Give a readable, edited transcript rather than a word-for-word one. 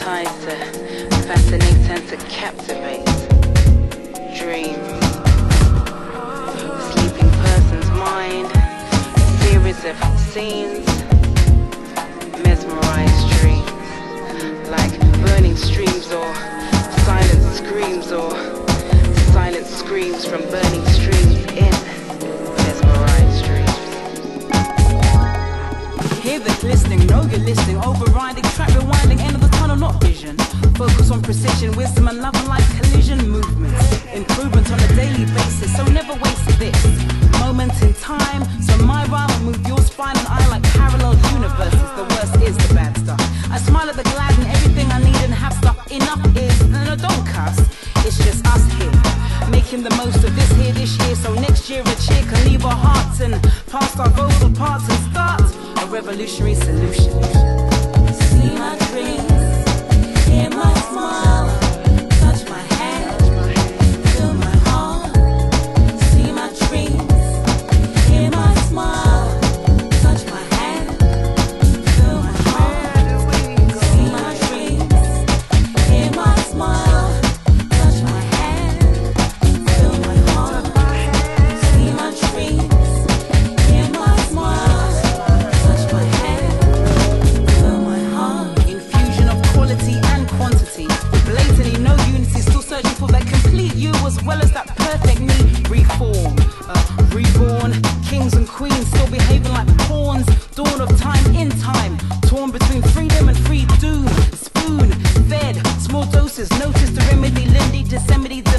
to fascinate and to captivate. Dream. Sleeping person's mind. Series of scenes. Mesmerized dreams. Like burning streams or silent screams or silent screams from burning streams in mesmerized dreams. Hear the glistening, know you're listening, overriding, track rewinding, end of the tunnel, not vision. Focus on precision, wisdom and love like collision movements. Improvement on a daily basis, so never waste this moment in time. So my rhyme will move your spine and I like parallel universes. The worst is the bad stuff. I smile at the glad and everything I need and have stuff. Enough is, no, don't cuss. It's just us here, making the most of this year. So next year a cheer can leave our hearts and past our vocal parts and start a revolutionary solution.